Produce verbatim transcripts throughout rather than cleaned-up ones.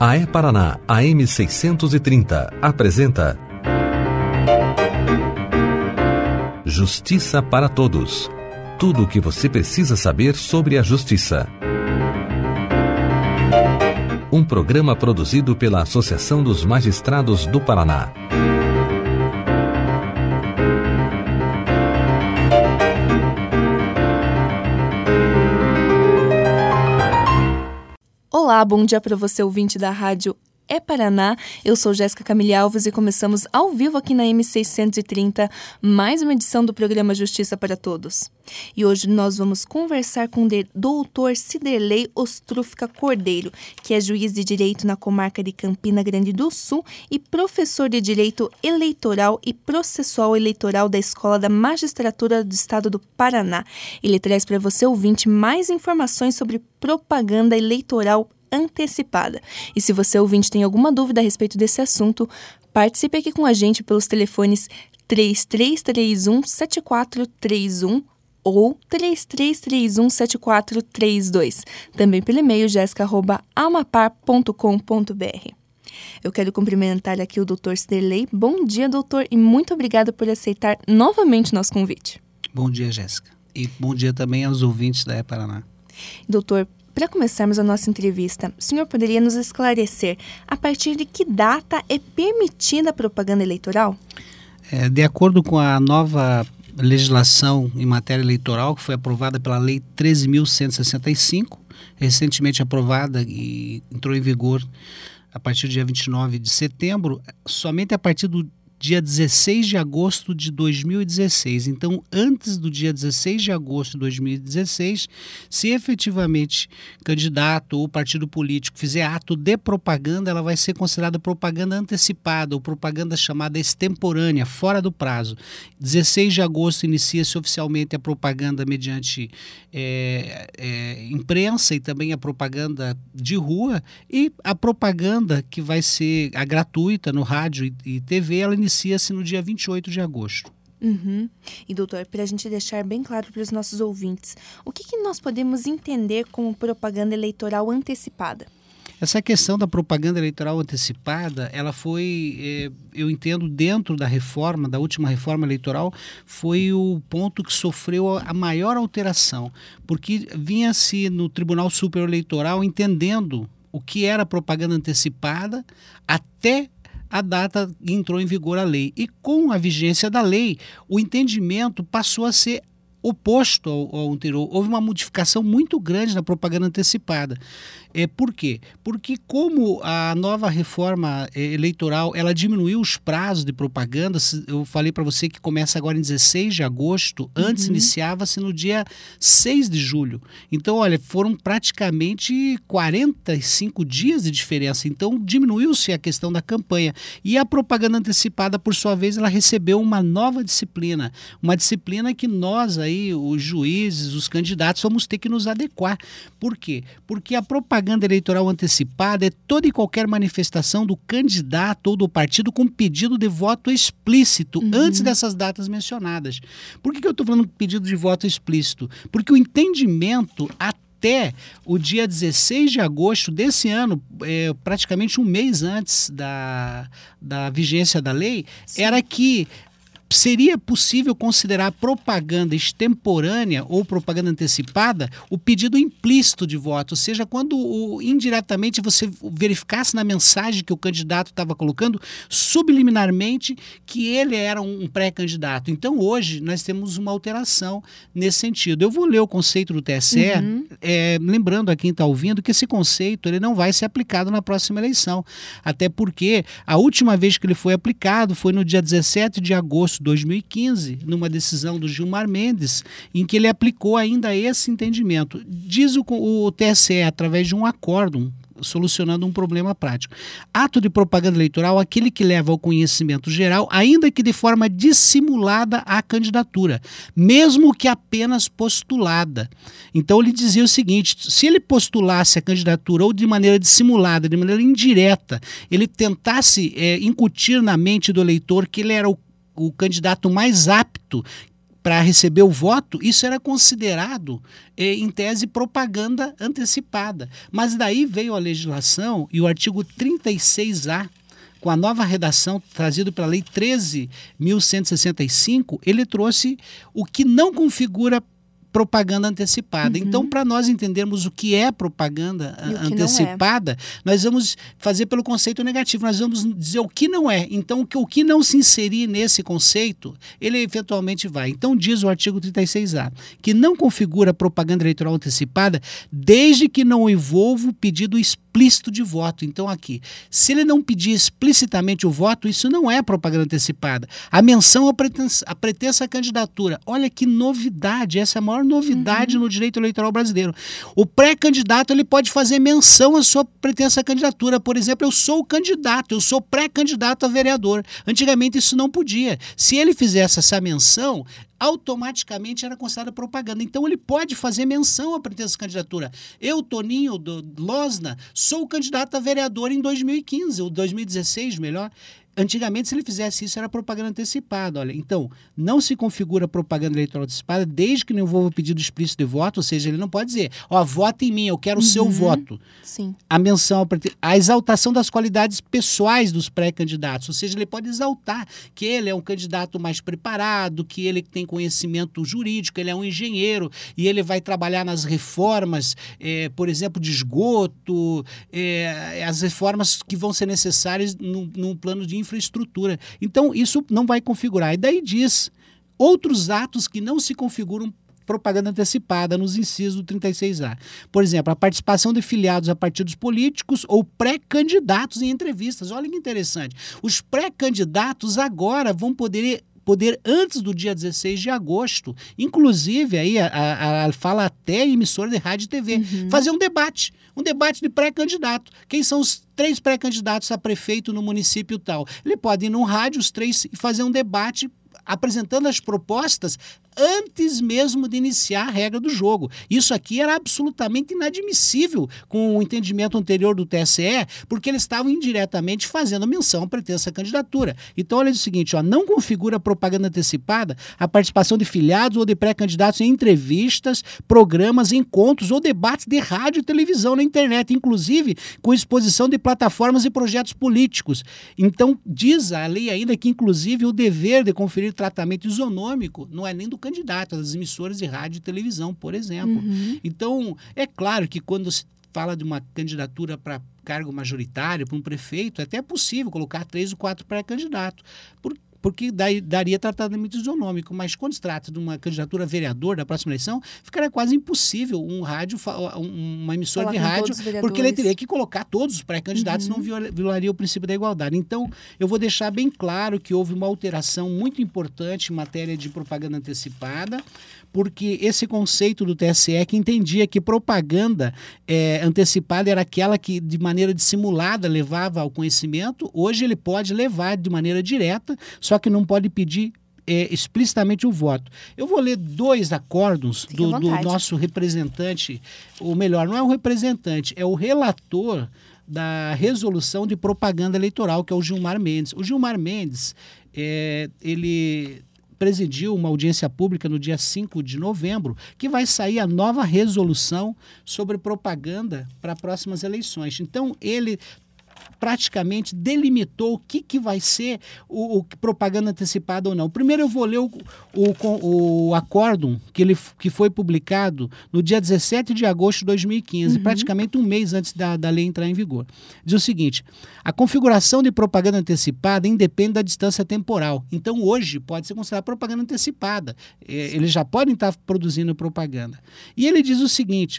A E-Paraná, A M seiscentos e trinta, apresenta Justiça para Todos. Tudo o que você precisa saber sobre a justiça. Um programa produzido pela Associação dos Magistrados do Paraná. Olá, bom dia para você, ouvinte da rádio E-Paraná. Eu sou Jéssica Camille Alves e começamos ao vivo aqui na M seiscentos e trinta, mais uma edição do programa Justiça para Todos. E hoje nós vamos conversar com o doutor Ciderley Ostrufka Cordeiro, que é juiz de direito na comarca de Campina Grande do Sul e professor de direito eleitoral e processual eleitoral da Escola da Magistratura do Estado do Paraná. Ele traz para você, ouvinte, mais informações sobre propaganda eleitoral antecipada. E se você, ouvinte, tem alguma dúvida a respeito desse assunto, participe aqui com a gente pelos telefones três três três um, sete quatro três um ou três três três um, sete quatro três dois. Também pelo e-mail jéssica arroba amapar ponto com ponto b r. Eu quero cumprimentar aqui o doutor Ciderley. Bom dia, doutor, e muito obrigada por aceitar novamente nosso convite. Bom dia, Jéssica. E bom dia também aos ouvintes da E-Paraná. Doutor, para começarmos a nossa entrevista, o senhor poderia nos esclarecer a partir de que data é permitida a propaganda eleitoral? É, de acordo com a nova legislação em matéria eleitoral, que foi aprovada pela Lei treze mil cento e sessenta e cinco, recentemente aprovada e entrou em vigor a partir do dia vinte e nove de setembro, somente a partir do dia dezesseis de agosto de dois mil e dezesseis. Então, antes do dia dezesseis de agosto de dois mil e dezesseis, se efetivamente candidato ou partido político fizer ato de propaganda, ela vai ser considerada propaganda antecipada ou propaganda chamada extemporânea, fora do prazo. dezesseis de agosto inicia-se oficialmente a propaganda mediante é, é, imprensa e também a propaganda de rua, e a propaganda que vai ser a gratuita no rádio e, e T V, ela inicia inicia-se no dia vinte e oito de agosto. Uhum. E, doutor, para a gente deixar bem claro para os nossos ouvintes, o que, que nós podemos entender como propaganda eleitoral antecipada? Essa questão da propaganda eleitoral antecipada, ela foi, eh, eu entendo, dentro da reforma, da última reforma eleitoral, foi o ponto que sofreu a maior alteração, porque vinha-se no Tribunal Superior Eleitoral entendendo o que era propaganda antecipada até a data que entrou em vigor a lei. E com a vigência da lei, o entendimento passou a ser oposto ao, ao anterior. Houve uma modificação muito grande na propaganda antecipada. É, por quê? Porque como a nova reforma é, eleitoral, ela diminuiu os prazos de propaganda, eu falei para você que começa agora em dezesseis de agosto, antes uhum. iniciava-se no dia seis de julho. Então, olha, foram praticamente quarenta e cinco dias de diferença. Então, diminuiu-se a questão da campanha. E a propaganda antecipada, por sua vez, ela recebeu uma nova disciplina. Uma disciplina que nós aí, os juízes, os candidatos, vamos ter que nos adequar. Por quê? Porque a propaganda propaganda eleitoral antecipada é toda e qualquer manifestação do candidato ou do partido com pedido de voto explícito uhum. antes dessas datas mencionadas. Por que, que eu estou falando pedido de voto explícito? Porque o entendimento até o dia dezesseis de agosto desse ano, é, praticamente um mês antes da, da vigência da lei, Sim. era que seria possível considerar propaganda extemporânea ou propaganda antecipada o pedido implícito de voto, ou seja, quando o, indiretamente você verificasse na mensagem que o candidato estava colocando, subliminarmente, que ele era um pré-candidato. Então, hoje, nós temos uma alteração nesse sentido. Eu vou ler o conceito do T S E, uhum. é, lembrando a quem está ouvindo que esse conceito ele não vai ser aplicado na próxima eleição, até porque a última vez que ele foi aplicado foi no dia dezessete de agosto de dois mil e quinze, numa decisão do Gilmar Mendes, em que ele aplicou ainda esse entendimento. Diz o, o T S E, através de um acórdão, solucionando um problema prático. Ato de propaganda eleitoral, aquele que leva ao conhecimento geral, ainda que de forma dissimulada à candidatura, mesmo que apenas postulada. Então ele dizia o seguinte, se ele postulasse a candidatura ou de maneira dissimulada, de maneira indireta, ele tentasse é, incutir na mente do eleitor que ele era o o candidato mais apto para receber o voto, isso era considerado, eh, em tese, propaganda antecipada. Mas daí veio a legislação e o artigo trinta e seis A, com a nova redação trazida pela Lei treze mil cento e sessenta e cinco, ele trouxe o que não configura propaganda antecipada. Uhum. Então, para nós entendermos o que é propaganda a, antecipada, é. nós vamos fazer pelo conceito negativo, nós vamos dizer o que não é. Então, o que, o que não se inserir nesse conceito, ele eventualmente vai. Então, diz o artigo trinta e seis A, que não configura propaganda eleitoral antecipada desde que não envolva o pedido explícito de voto. Então, aqui, se ele não pedir explicitamente o voto, isso não é propaganda antecipada. A menção à pretensa, à pretensa candidatura. Olha que novidade, essa é a maior novidade uhum. no direito eleitoral brasileiro. O pré-candidato ele pode fazer menção à sua pretensa candidatura. Por exemplo, eu sou o candidato, eu sou pré-candidato a vereador. Antigamente isso não podia. Se ele fizesse essa menção, automaticamente era considerada propaganda. Então ele pode fazer menção à pretensa candidatura. Eu, Toninho do Losna, sou o candidato a vereador em dois mil e quinze, ou dois mil e dezesseis, melhor. Antigamente, se ele fizesse isso, era propaganda antecipada. Olha, então, não se configura propaganda eleitoral antecipada desde que não envolva pedido explícito de voto, ou seja, ele não pode dizer, ó, vota em mim, eu quero o uhum. seu voto. Sim. A menção, a exaltação das qualidades pessoais dos pré-candidatos, ou seja, ele pode exaltar que ele é um candidato mais preparado, que ele tem conhecimento jurídico, ele é um engenheiro e ele vai trabalhar nas reformas, é, por exemplo, de esgoto, é, as reformas que vão ser necessárias no, no plano de infraestrutura. Então, isso não vai configurar. E daí diz outros atos que não se configuram propaganda antecipada nos incisos do trinta e seis A. Por exemplo, a participação de filiados a partidos políticos ou pré-candidatos em entrevistas. Olha que interessante. Os pré-candidatos agora vão poder poder antes do dia dezesseis de agosto, inclusive aí a, a, a fala até emissora de rádio e T V, uhum. fazer um debate, um debate de pré-candidato. Quem são os três pré-candidatos a prefeito no município tal? Ele pode ir num rádio, os três, e fazer um debate apresentando as propostas antes mesmo de iniciar a regra do jogo. Isso aqui era absolutamente inadmissível com o entendimento anterior do T S E, porque eles estavam indiretamente fazendo menção à pretensa candidatura. Então, olha o seguinte, ó, não configura propaganda antecipada a participação de filiados ou de pré-candidatos em entrevistas, programas, encontros ou debates de rádio e televisão na internet, inclusive com exposição de plataformas e projetos políticos. Então, diz a lei ainda que, inclusive, o dever de conferir tratamento isonômico não é nem do candidato, das emissoras de rádio e televisão, por exemplo. Uhum. Então, é claro que quando se fala de uma candidatura para cargo majoritário, para um prefeito, é até possível colocar três ou quatro pré-candidatos, por, porque daí, daria tratamento isonômico, mas quando se trata de uma candidatura a vereador da próxima eleição, ficaria quase impossível um rádio, uma emissora de rádio, porque ele teria que colocar todos os pré-candidatos, uhum. senão violaria o princípio da igualdade. Então, eu vou deixar bem claro que houve uma alteração muito importante em matéria de propaganda antecipada, porque esse conceito do T S E que entendia que propaganda é, antecipada era aquela que, de maneira dissimulada, levava ao conhecimento, hoje ele pode levar de maneira direta, só que não pode pedir é, explicitamente o voto. Eu vou ler dois acórdons do, do nosso representante, ou melhor, não é o representante, é o relator da resolução de propaganda eleitoral, que é o Gilmar Mendes. O Gilmar Mendes, é, ele presidiu uma audiência pública no dia cinco de novembro, que vai sair a nova resolução sobre propaganda para próximas eleições. Então, ele praticamente delimitou o que, que vai ser o, o propaganda antecipada ou não. Primeiro eu vou ler o, o, o acórdão que, ele, que foi publicado no dia dezessete de agosto de dois mil e quinze, uhum. praticamente um mês antes da, da lei entrar em vigor. Diz o seguinte: a configuração de propaganda antecipada independe da distância temporal. Então hoje pode ser considerada propaganda antecipada. É, eles já podem estar produzindo propaganda. E ele diz o seguinte: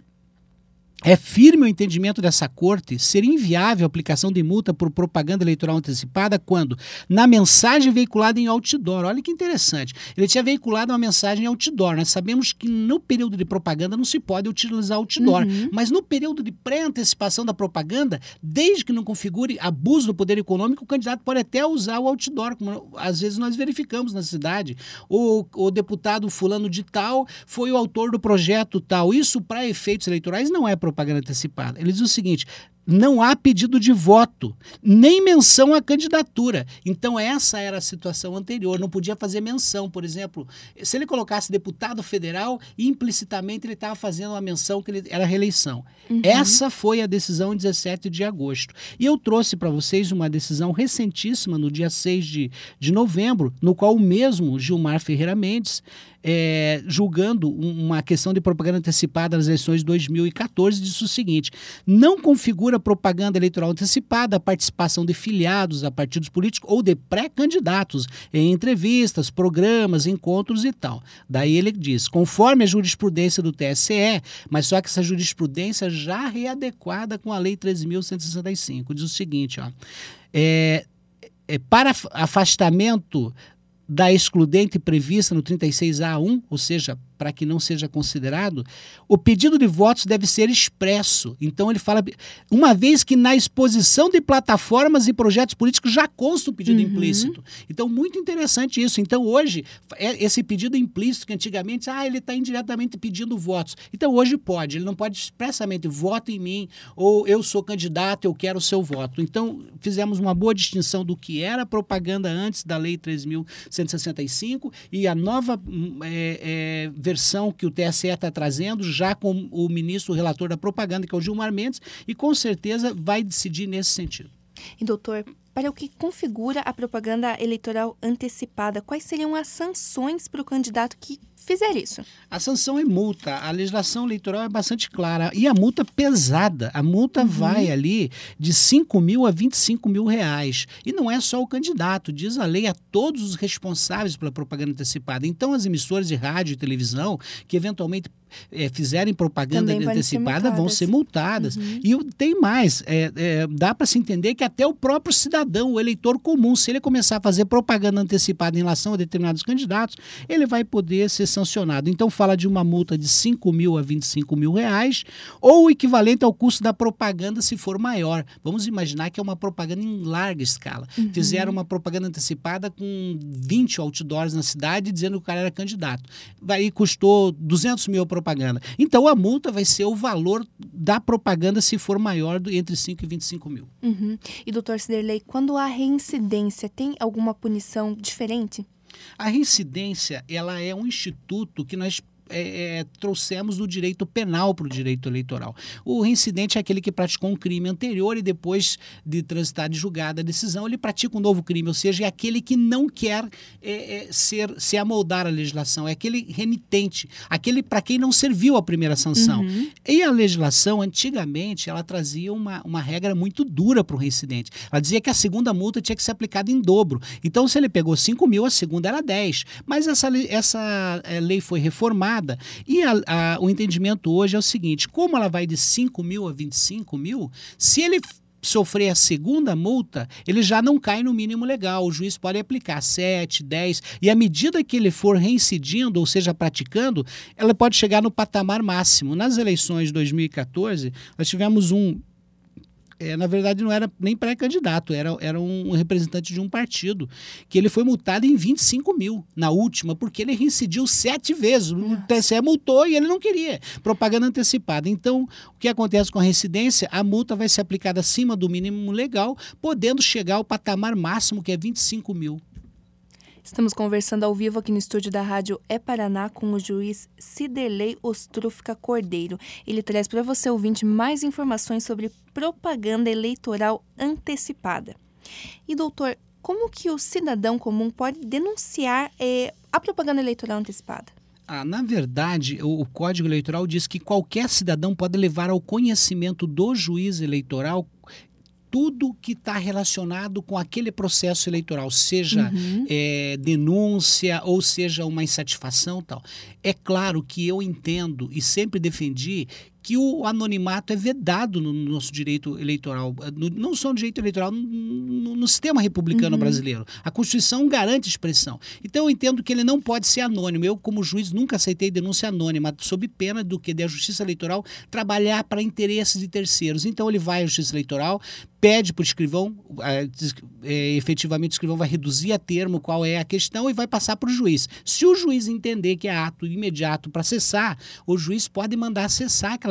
é firme o entendimento dessa corte ser inviável a aplicação de multa por propaganda eleitoral antecipada quando, na mensagem veiculada em outdoor, olha que interessante, ele tinha veiculado uma mensagem em outdoor. Nós sabemos que no período de propaganda não se pode utilizar outdoor, uhum. mas no período de pré-antecipação da propaganda, desde que não configure abuso do poder econômico, o candidato pode até usar o outdoor, como às vezes nós verificamos na cidade. O, o deputado fulano de tal foi o autor do projeto tal. Isso, para efeitos eleitorais, não é propaganda antecipada. Ele diz o seguinte: não há pedido de voto, nem menção à candidatura. Então essa era a situação anterior, não podia fazer menção. Por exemplo, se ele colocasse deputado federal, implicitamente ele estava fazendo uma menção que ele era reeleição. Uhum. Essa foi a decisão em dezessete de agosto. E eu trouxe para vocês uma decisão recentíssima, no dia seis de novembro, no qual o mesmo Gilmar Ferreira Mendes, É, julgando uma questão de propaganda antecipada nas eleições de dois mil e quatorze, disse o seguinte: não configura propaganda eleitoral antecipada a participação de filiados a partidos políticos ou de pré-candidatos em entrevistas, programas, encontros e tal. Daí ele diz, conforme a jurisprudência do T S E, mas só que essa jurisprudência já readequada com a Lei treze mil cento e sessenta e cinco, diz o seguinte, ó, é, é, para afastamento da excludente prevista no trinta e seis A um, ou seja, para que não seja considerado, o pedido de votos deve ser expresso. Então ele fala, uma vez que na exposição de plataformas e projetos políticos já consta o pedido uhum. implícito. Então muito interessante isso. Então hoje, esse pedido implícito que antigamente, ah, ele está indiretamente pedindo votos. Então hoje pode, ele não pode expressamente, voto em mim, ou eu sou candidato, eu quero o seu voto. Então fizemos uma boa distinção do que era propaganda antes da Lei treze mil cento e sessenta e cinco e a nova é, é, versão que o T S E está trazendo, já com o ministro relator da propaganda, que é o Gilmar Mendes, e com certeza vai decidir nesse sentido. E doutor, para o que configura a propaganda eleitoral antecipada, quais seriam as sanções para o candidato que fizer isso? A sanção é multa. A legislação eleitoral é bastante clara. E a multa pesada. A multa uhum. vai ali de cinco mil a vinte e cinco mil reais. E não é só o candidato. Diz a lei a todos os responsáveis pela propaganda antecipada. Então, as emissoras de rádio e televisão que eventualmente É, fizerem propaganda antecipada vão ser multadas. Uhum. E tem mais, é, é, dá para se entender que até o próprio cidadão, o eleitor comum, se ele começar a fazer propaganda antecipada em relação a determinados candidatos, ele vai poder ser sancionado. Então fala de uma multa de cinco mil a vinte e cinco mil reais, ou o equivalente ao custo da propaganda se for maior. Vamos imaginar que é uma propaganda em larga escala. Uhum. Fizeram uma propaganda antecipada com vinte outdoors na cidade dizendo que o cara era candidato. Aí custou duzentos mil a propaganda. Então a multa vai ser o valor da propaganda se for maior do, entre cinco e vinte e cinco mil. Uhum. E doutor Ciderley, quando há reincidência, tem alguma punição diferente? A reincidência, ela é um instituto que nós É, é, trouxemos do direito penal para o direito eleitoral. O reincidente é aquele que praticou um crime anterior e depois de transitar de julgada a decisão, ele pratica um novo crime, ou seja, é aquele que não quer é, é, ser, se amoldar à legislação, é aquele renitente, aquele para quem não serviu a primeira sanção. Uhum. E a legislação, antigamente, ela trazia uma, uma regra muito dura para o reincidente. Ela dizia que a segunda multa tinha que ser aplicada em dobro. Então, se ele pegou cinco mil, a segunda era dez. Mas essa, essa lei foi reformada. E a, a, o entendimento hoje é o seguinte, como ela vai de cinco mil a vinte e cinco mil, se ele sofrer a segunda multa, ele já não cai no mínimo legal, o juiz pode aplicar sete, dez, e à medida que ele for reincidindo, ou seja, praticando, ela pode chegar no patamar máximo. Nas eleições de dois mil e quatorze, nós tivemos um É, na verdade não era nem pré-candidato, era, era um representante de um partido, que ele foi multado em vinte e cinco mil na última, porque ele reincidiu sete vezes. O T S E multou e ele não queria propaganda antecipada. Então, o que acontece com a reincidência? A multa vai ser aplicada acima do mínimo legal, podendo chegar ao patamar máximo, que é vinte e cinco mil. Estamos conversando ao vivo aqui no estúdio da Rádio É Paraná com o juiz Ciderley Ostrufka Cordeiro. Ele traz para você, ouvinte, mais informações sobre propaganda eleitoral antecipada. E, doutor, como que o cidadão comum pode denunciar eh, a propaganda eleitoral antecipada? Ah, na verdade, o, o Código Eleitoral diz que qualquer cidadão pode levar ao conhecimento do juiz eleitoral tudo que está relacionado com aquele processo eleitoral, seja uhum. é, denúncia ou seja uma insatisfação e tal. É claro que eu entendo e sempre defendi que o anonimato é vedado no nosso direito eleitoral, no, não só no direito eleitoral, no, no, no sistema republicano uhum. brasileiro. A Constituição garante expressão. Então eu entendo que ele não pode ser anônimo. Eu, como juiz, nunca aceitei denúncia anônima, sob pena do que da Justiça Eleitoral trabalhar para interesses de terceiros. Então ele vai à Justiça Eleitoral, pede para o escrivão, é, é, efetivamente o escrivão vai reduzir a termo qual é a questão e vai passar para o juiz. Se o juiz entender que é ato imediato para cessar, o juiz pode mandar cessar aquela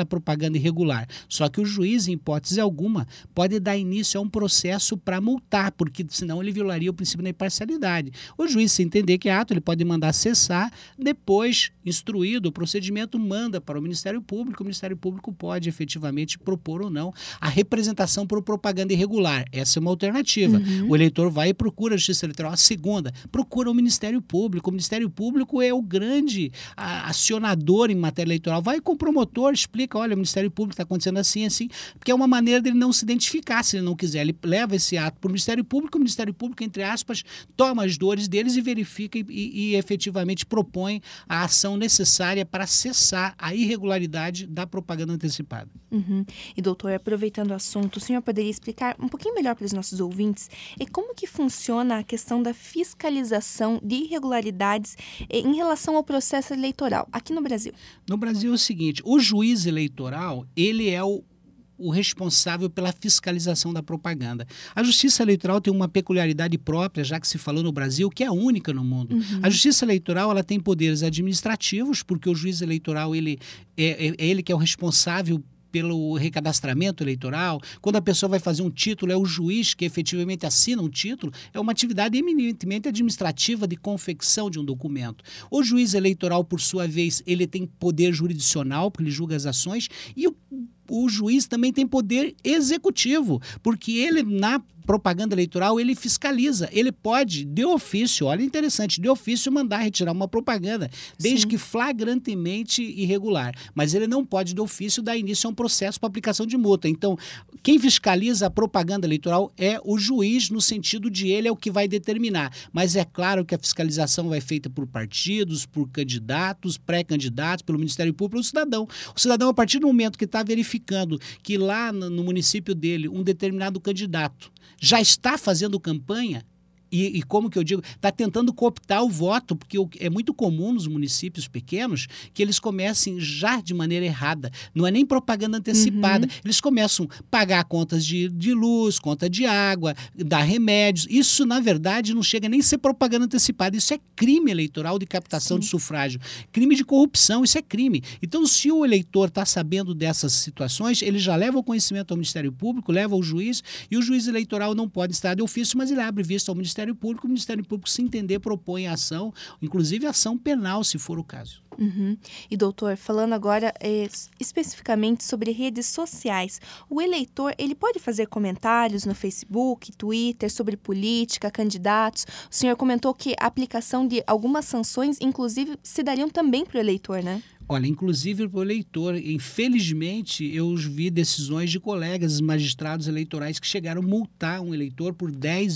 aquela propaganda irregular. Só que o juiz, em hipótese alguma, pode dar início a um processo para multar, porque senão ele violaria o princípio da imparcialidade. O juiz, se entender que é ato, ele pode mandar cessar, depois, instruído o procedimento, manda para o Ministério Público, o Ministério Público pode efetivamente propor ou não a representação por propaganda irregular. Essa é uma alternativa. Uhum. O eleitor vai e procura a Justiça Eleitoral. A segunda, procura o Ministério Público. O Ministério Público é o grande a, acionador em matéria eleitoral. Vai com o promotor, explica, olha, o Ministério Público está acontecendo assim, assim, porque é uma maneira dele não se identificar, se ele não quiser. Ele leva esse ato para o Ministério Público, o Ministério Público, entre aspas, toma as dores deles e verifica e, e, e efetivamente propõe a ação necessária para cessar a irregularidade da propaganda antecipada. Uhum. E, doutor, aproveitando o assunto, o senhor poderia explicar um pouquinho melhor para os nossos ouvintes e como que funciona a questão da fiscalização de irregularidades em relação ao processo eleitoral aqui no Brasil? No Brasil é o seguinte, o juiz eleitoral, ele é o o responsável pela fiscalização da propaganda. A Justiça Eleitoral tem uma peculiaridade própria, já que se falou no Brasil, que é única no mundo. Uhum. A Justiça Eleitoral ela tem poderes administrativos, porque o juiz eleitoral ele é, é, é ele que é o responsável pelo recadastramento eleitoral. Quando a pessoa vai fazer um título, é o juiz que efetivamente assina um título, é uma atividade eminentemente administrativa de confecção de um documento. O juiz eleitoral, por sua vez, ele tem poder jurisdicional, porque ele julga as ações, e o, o juiz também tem poder executivo, porque ele, na propaganda eleitoral, ele fiscaliza. Ele pode, de ofício, olha interessante, de ofício mandar retirar uma propaganda, desde Sim. que flagrantemente irregular. Mas ele não pode, de ofício, dar início a um processo para aplicação de multa. Então, quem fiscaliza a propaganda eleitoral é o juiz, no sentido de ele é o que vai determinar. Mas é claro que a fiscalização vai feita por partidos, por candidatos, pré-candidatos, pelo Ministério Público, pelo cidadão. O cidadão, a partir do momento que está verificando que lá no, no município dele, um determinado candidato já está fazendo campanha, e, e como que eu digo, está tentando cooptar o voto, porque é muito comum nos municípios pequenos que eles comecem já de maneira errada. Não é nem propaganda antecipada. Uhum. Eles começam a pagar contas de, de luz, conta de água, dar remédios. Isso, na verdade, não chega nem a ser propaganda antecipada. Isso é crime eleitoral de captação Sim. de sufrágio. Crime de corrupção, isso é crime. Então, se o eleitor está sabendo dessas situações, ele já leva o conhecimento ao Ministério Público, leva ao juiz, e o juiz eleitoral não pode estar de ofício, mas ele abre vista ao Ministério Público, o Ministério Público, se entender, propõe a ação, inclusive ação penal, se for o caso. Uhum. E, doutor, falando agora é, especificamente sobre redes sociais, o eleitor, ele pode fazer comentários no Facebook, Twitter, sobre política, candidatos? O senhor comentou que a aplicação de algumas sanções, inclusive, se dariam também para o eleitor, né? Olha, inclusive para o eleitor, infelizmente, eu vi decisões de colegas magistrados eleitorais que chegaram a multar um eleitor por dez,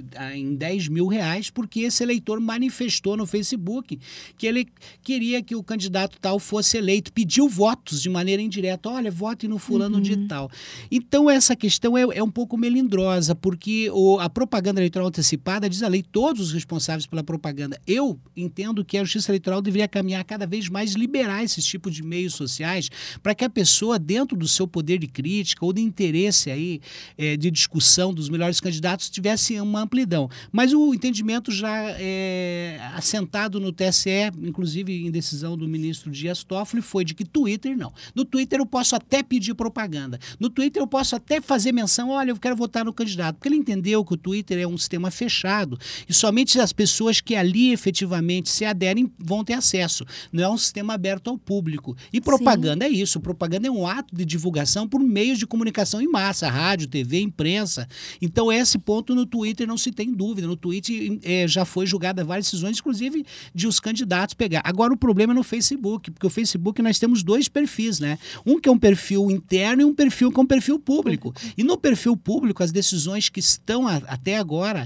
em dez mil reais, porque esse eleitor manifestou no Facebook que ele queria que o candidato tal fosse eleito, pediu votos de maneira indireta, olha, vote no fulano uhum. de tal. Então, essa questão é, é um pouco melindrosa, porque o, a propaganda eleitoral antecipada, diz a lei, todos os responsáveis pela propaganda. Eu entendo que a Justiça Eleitoral deveria caminhar cada vez mais liberar esses tipos de meios sociais para que a pessoa, dentro do seu poder de crítica ou de interesse aí, é, de discussão dos melhores candidatos, tivesse uma amplidão. Mas o entendimento já é assentado no T S E, inclusive em decisão do ministro Dias Toffoli, foi de que Twitter não. No Twitter eu posso até pedir propaganda. No Twitter eu posso até fazer menção, olha, eu quero votar no candidato, porque ele entendeu que o Twitter é um sistema fechado e somente as pessoas que ali efetivamente se aderem vão ter acesso. Não é um sistema aberto ao público. E propaganda Sim. é isso. Propaganda é um ato de divulgação por meios de comunicação em massa, rádio, T V, imprensa. Então, esse ponto no Twitter não se tem dúvida. No Twitter é, já foi julgada várias decisões, inclusive de os candidatos pegar. Agora, o problema é no Facebook, porque o Facebook nós temos dois perfis, né? Um que é um perfil interno e um perfil que é um perfil público. E no perfil público, as decisões que estão a, até agora,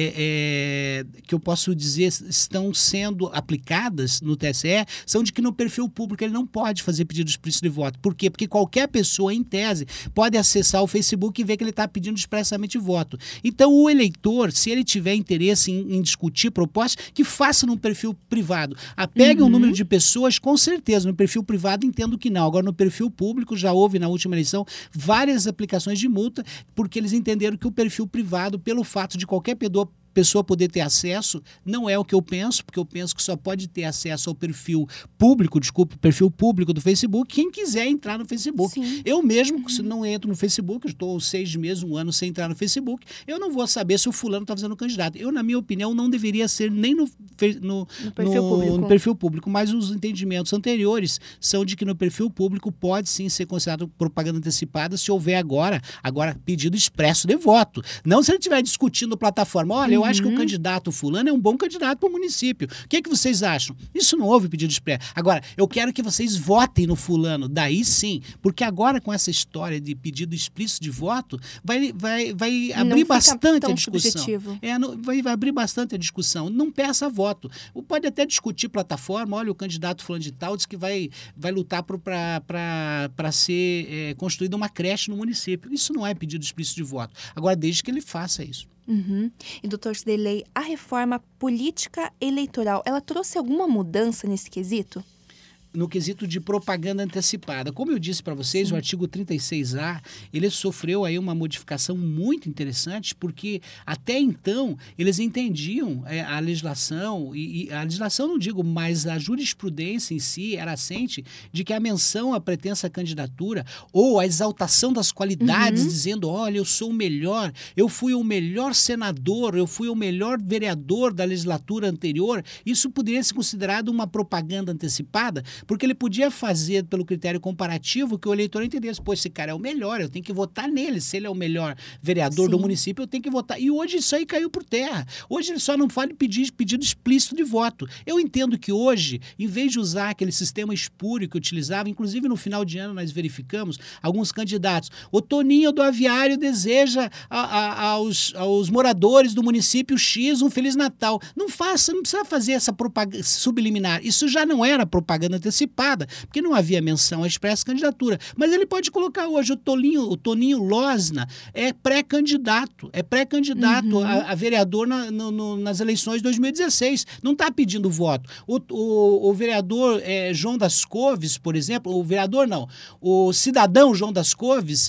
é, é, que eu posso dizer, estão sendo aplicadas no T S E, são de que no perfil público ele não pode fazer pedido explícito de voto. Por quê? Porque qualquer pessoa, em tese, pode acessar o Facebook e ver que ele está pedindo expressamente voto. Então, o eleitor, se ele tiver interesse em, em discutir propostas, que faça no perfil privado. Apegue uhum. um número de pessoas, com certeza. No perfil privado, entendo que não. Agora, no perfil público, já houve na última eleição várias aplicações de multa, porque eles entenderam que o perfil privado, pelo fato de qualquer pessoa poder ter acesso, não é o que eu penso, porque eu penso que só pode ter acesso ao perfil público, desculpe, perfil público do Facebook, quem quiser entrar no Facebook. Sim. Eu mesmo, uhum. se não entro no Facebook, eu estou seis meses, um ano sem entrar no Facebook, eu não vou saber se o fulano está fazendo candidato. Eu, na minha opinião, não deveria ser nem no, no, no, perfil, no, público. no perfil público, mas os entendimentos anteriores são de que no perfil público pode sim ser considerado propaganda antecipada se houver agora, agora pedido expresso de voto. Não se ele estiver discutindo plataforma, olha, eu Uhum. acho que o candidato fulano é um bom candidato para o município. O que é que vocês acham? Isso não houve pedido expresso. Agora, eu quero que vocês votem no fulano, daí sim, porque agora com essa história de pedido explícito de voto, vai, vai, vai abrir bastante a discussão. É, não, vai, vai abrir bastante a discussão. Não peça voto. Pode até discutir plataforma, olha, o candidato fulano de tal diz que vai, vai lutar para ser é, construída uma creche no município. Isso não é pedido explícito de voto. Agora, desde que ele faça isso. Uhum. E, doutor Ciderley, a reforma política eleitoral, ela trouxe alguma mudança nesse quesito? No quesito de propaganda antecipada. Como eu disse para vocês, Sim. o artigo trinta e seis A, ele sofreu aí uma modificação muito interessante, porque até então eles entendiam é, a legislação, e, e a legislação não digo, mas a jurisprudência em si era assente de que a menção à pretensa candidatura ou a exaltação das qualidades, uhum. dizendo, olha, eu sou o melhor, eu fui o melhor senador, eu fui o melhor vereador da legislatura anterior, isso poderia ser considerado uma propaganda antecipada, porque ele podia fazer pelo critério comparativo que o eleitor entendesse, pô, esse cara é o melhor, eu tenho que votar nele, se ele é o melhor vereador Sim. do município, eu tenho que votar. E hoje isso aí caiu por terra. Hoje ele só não fala de pedir, pedido explícito de voto. Eu entendo que hoje, em vez de usar aquele sistema espúrio que utilizava, inclusive no final de ano nós verificamos alguns candidatos, o Toninho do Aviário deseja a, a, aos, aos moradores do município X um Feliz Natal. Não faça, não precisa fazer essa propaganda subliminar. Isso já não era propaganda antecipada, porque não havia menção à expressa candidatura. Mas ele pode colocar hoje o Toninho, o Toninho Losna é pré-candidato, é pré-candidato uhum. a, a vereador na, no, no, nas eleições de dois mil e dezesseis. Não está pedindo voto. O, o, o vereador é, João das Couves, por exemplo, o vereador não, o cidadão João das Couves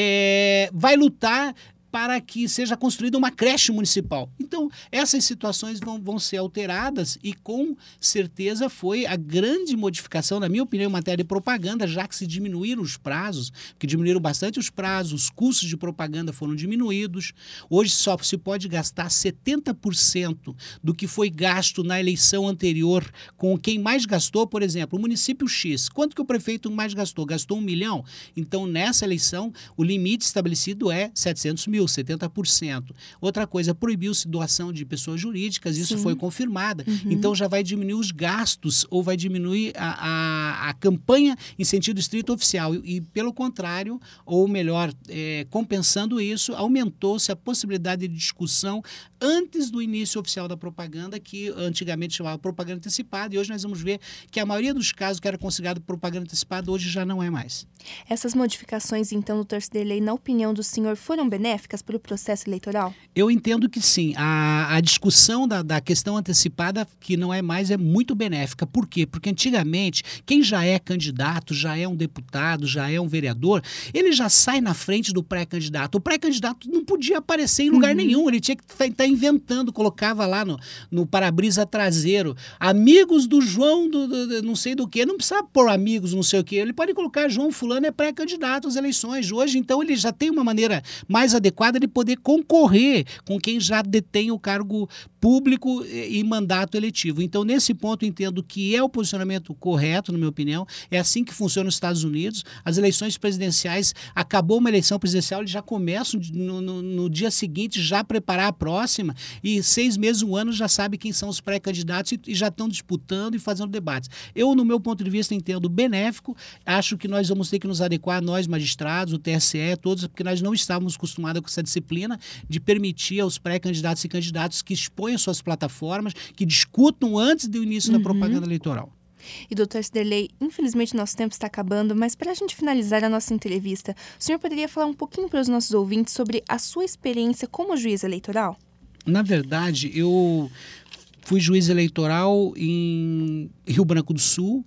é, vai lutar para que seja construída uma creche municipal. Então, essas situações vão, vão ser alteradas e, com certeza, foi a grande modificação, na minha opinião, em matéria de propaganda, já que se diminuíram os prazos, que diminuíram bastante os prazos, os custos de propaganda foram diminuídos. Hoje só se pode gastar setenta por cento do que foi gasto na eleição anterior com quem mais gastou, por exemplo, o município X. Quanto que o prefeito mais gastou? Gastou um milhão? Então, nessa eleição, o limite estabelecido é setecentos mil. setenta por cento. Outra coisa, proibiu-se doação de pessoas jurídicas, isso Sim. foi confirmada. Uhum. Então já vai diminuir os gastos ou vai diminuir a, a, a campanha em sentido estrito oficial. E, e pelo contrário, ou melhor, é, compensando isso, aumentou-se a possibilidade de discussão antes do início oficial da propaganda, que antigamente chamava propaganda antecipada, e hoje nós vamos ver que a maioria dos casos que era considerado propaganda antecipada, hoje já não é mais. Essas modificações, então, doutor Ciderley, na opinião do senhor, foram benéficas para o processo eleitoral? Eu entendo que sim. A, a discussão da, da questão antecipada, que não é mais, é muito benéfica. Por quê? Porque antigamente, quem já é candidato, já é um deputado, já é um vereador, ele já sai na frente do pré-candidato. O pré-candidato não podia aparecer em lugar uhum. nenhum, ele tinha que estar inventando, colocava lá no, no para-brisa traseiro, amigos do João, do, do, do, não sei do que, não precisa pôr amigos, não sei o que, ele pode colocar João fulano é pré-candidato às eleições. Hoje, então, ele já tem uma maneira mais adequada de poder concorrer com quem já detém o cargo público e mandato eletivo. Então, nesse ponto, entendo que é o posicionamento correto, na minha opinião. É assim que funciona nos Estados Unidos. As eleições presidenciais, acabou uma eleição presidencial, eles já começam no, no, no dia seguinte já preparar a próxima e seis meses, um ano, já sabe quem são os pré-candidatos e, e já estão disputando e fazendo debates. Eu, no meu ponto de vista, entendo benéfico. Acho que nós vamos ter que nos adequar, nós magistrados, o T S E, todos, porque nós não estávamos acostumados com essa disciplina de permitir aos pré-candidatos e candidatos que exponham suas plataformas, que discutam antes do início uhum. da propaganda eleitoral. E, doutor Ciderley, infelizmente nosso tempo está acabando, mas para a gente finalizar a nossa entrevista, o senhor poderia falar um pouquinho para os nossos ouvintes sobre a sua experiência como juiz eleitoral? Na verdade, eu fui juiz eleitoral em Rio Branco do Sul,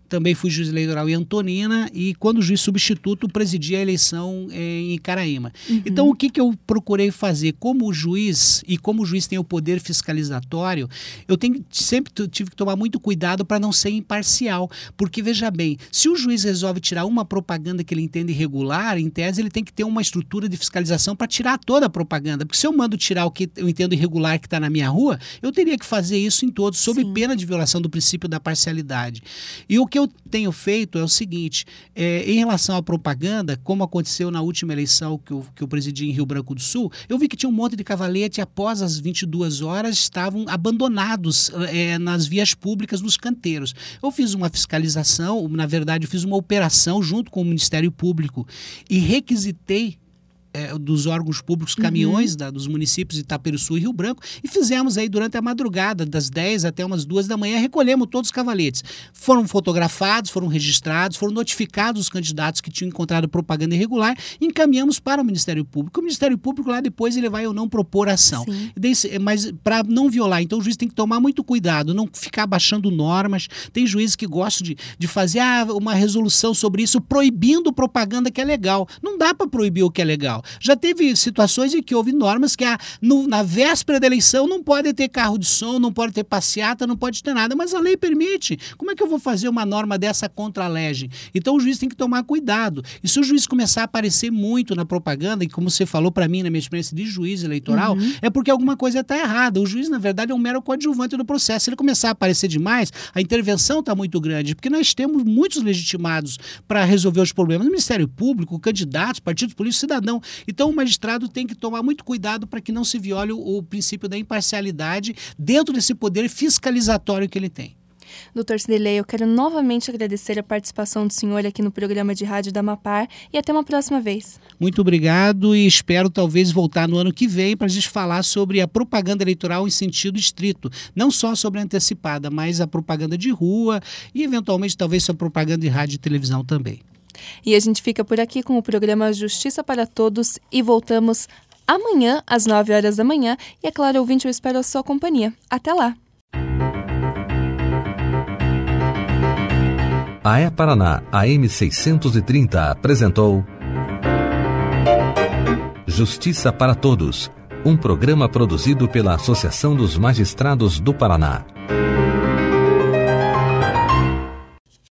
também fui juiz eleitoral em Antonina e quando juiz substituto presidi a eleição em Caraíma. Uhum. Então o que, que eu procurei fazer? Como juiz, e como o juiz tem o poder fiscalizatório, eu tenho, sempre tive que tomar muito cuidado para não ser imparcial, porque veja bem, se o juiz resolve tirar uma propaganda que ele entende irregular, em tese ele tem que ter uma estrutura de fiscalização para tirar toda a propaganda, porque se eu mando tirar o que eu entendo irregular que está na minha rua, eu teria que fazer isso em todos, sob Sim. pena de violação do princípio da parcialidade. E o que eu tenho feito é o seguinte, é, em relação à propaganda, como aconteceu na última eleição que eu, que eu presidi em Rio Branco do Sul, eu vi que tinha um monte de cavalete após as vinte e duas horas estavam abandonados é, nas vias públicas, nos canteiros. Eu fiz uma fiscalização, na verdade eu fiz uma operação junto com o Ministério Público e requisitei É, dos órgãos públicos, caminhões uhum. da, dos municípios de Itaperuçu e Rio Branco, e fizemos aí durante a madrugada, das dez até umas duas da manhã, recolhemos todos os cavaletes. Foram fotografados, foram registrados, foram notificados os candidatos que tinham encontrado propaganda irregular e encaminhamos para o Ministério Público. O Ministério Público lá depois ele vai ou não propor ação. Sim. Mas para não violar, então o juiz tem que tomar muito cuidado, não ficar baixando normas. Tem juízes que gostam de, de fazer ah, uma resolução sobre isso, proibindo propaganda que é legal. Não dá para proibir o que é legal. Já teve situações em que houve normas que ah, no, na véspera da eleição não pode ter carro de som, não pode ter passeata, não pode ter nada, mas a lei permite. Como é que eu vou fazer uma norma dessa contra a lege? Então o juiz tem que tomar cuidado. E se o juiz começar a aparecer muito na propaganda, e como você falou para mim na minha experiência de juiz eleitoral, uhum. é porque alguma coisa está errada. O juiz, na verdade, é um mero coadjuvante do processo. Se ele começar a aparecer demais, a intervenção está muito grande, porque nós temos muitos legitimados para resolver os problemas. O Ministério Público, candidatos, partidos políticos, cidadão. Então o magistrado tem que tomar muito cuidado para que não se viole o, o princípio da imparcialidade dentro desse poder fiscalizatório que ele tem. doutor Cidelei, eu quero novamente agradecer a participação do senhor aqui no programa de rádio da Amapar e até uma próxima vez. Muito obrigado e espero talvez voltar no ano que vem para a gente falar sobre a propaganda eleitoral em sentido estrito, não só sobre a antecipada, mas a propaganda de rua e eventualmente talvez sobre a propaganda de rádio e televisão também. E a gente fica por aqui com o programa Justiça para Todos e voltamos amanhã às nove horas da manhã e é claro, ouvinte, eu espero a sua companhia. Até lá! A E-Paraná, A M seiscentos e trinta, apresentou Justiça para Todos, um programa produzido pela Associação dos Magistrados do Paraná.